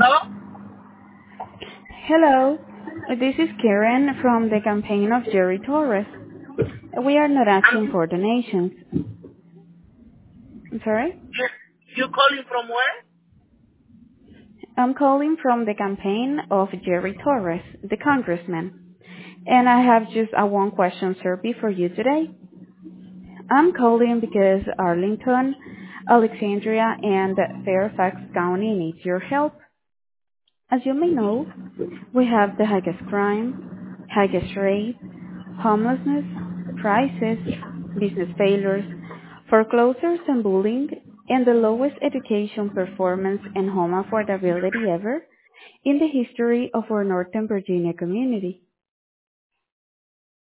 Hello, this is Karen from the campaign of Jerry Torres. We are not asking I'm for donations. I'm sorry? you calling from where? I'm calling from the campaign of Jerry Torres, the congressman. And I have just a one question survey for you today. I'm calling because Arlington, Alexandria, and Fairfax County needs your help. As you may know, we have the highest crime, highest rate, homelessness, crisis, business failures, foreclosures and bullying, and the lowest education performance and home affordability ever in the history of our Northern Virginia community.